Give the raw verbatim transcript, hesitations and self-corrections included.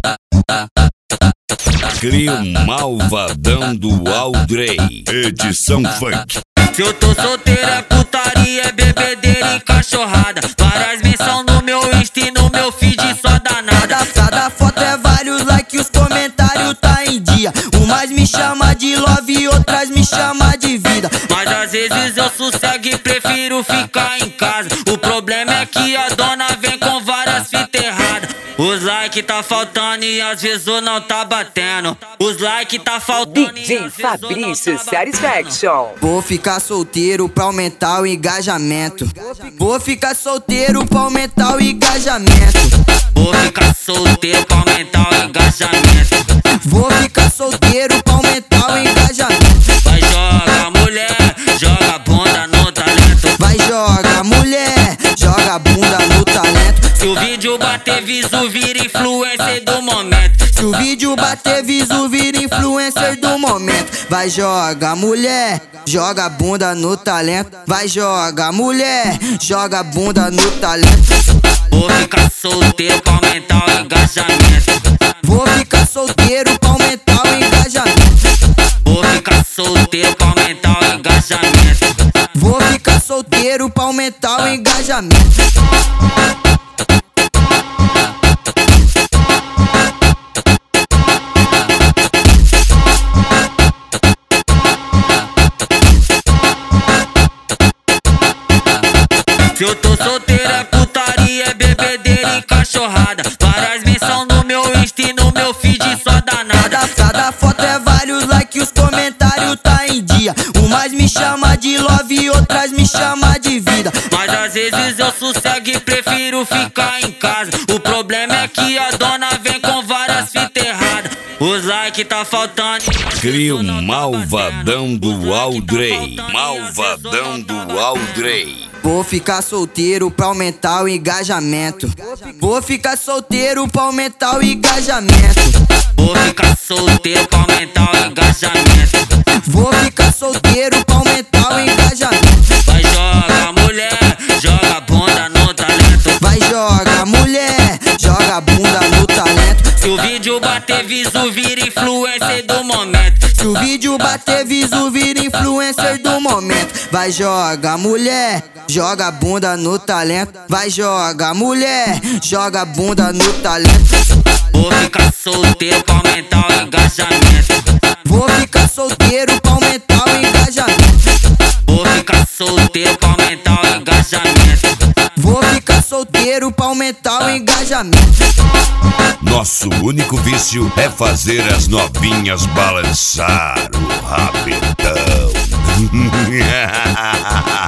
Cria um malvadão do Aldrey, edição funk. Se eu tô solteiro é putaria, é bebedeira e cachorrada. Várias menção no meu Insta e no meu feed só danada. Cada foto é vários likes, os comentários tá em dia. Umas me chama de love e outras me chama de vida. Mas às vezes eu sossego e prefiro ficar em casa. O problema é que a dona vem com várias fitas erradas. Os like tá faltando e às vezes o não tá batendo. Os like tá faltando D J Fabrício Satisfaction. Vou ficar solteiro pra aumentar o engajamento. Vou ficar solteiro pra aumentar o engajamento. Vou ficar solteiro pra aumentar o engajamento. Vou ficar solteiro pra aumentar o engajamento. Vai joga mulher, joga bunda no talento. Vai joga mulher, joga bunda no talento. Se o vídeo bater visu, vira influencer do momento. Se o vídeo bater visu, vira influencer do momento. Vai joga mulher, joga bunda no talento. Vai joga mulher, joga bunda no talento. Vou ficar solteiro pra aumentar o engajamento. Vou ficar solteiro pra aumentar o engajamento. Vou ficar solteiro pra aumentar o engajamento. Vou ficar solteiro pra aumentar o engajamento. Se eu tô solteiro é putaria, é bebedeira e cachorrada. Várias menção no meu Insta e no meu feed só danada. Cada foto é vários likes, os comentários tá em dia. Umas me chama de love e outras me chama de vida. Mas às vezes eu sossego e prefiro ficar em casa. O problema é que a dona vem com várias fitas erradas. Os like tá faltando. Cria um malvadão do Aldrey, malvadão do Aldrey. Vou ficar solteiro pra aumentar o engajamento. Vou ficar solteiro pra aumentar o engajamento. Vou ficar solteiro pra aumentar o engajamento. Vou ficar solteiro pra aumentar o engajamento. Vai joga mulher, joga bunda no talento. Vai joga mulher, joga bunda no talento. Se o vídeo bater visu, vira influencer do momento. Se o vídeo bater visu, vira influencer do momento. Vai joga mulher, joga bunda no talento. Vai joga mulher, joga bunda no talento. Vou ficar solteiro pra aumentar o engajamento. Vou ficar solteiro pra aumentar o engajamento. Vou ficar solteiro pra aumentar o engajamento. Vou ficar solteiro pra aumentar o engajamento. Nosso único vício é fazer as novinhas balançar o rabetão.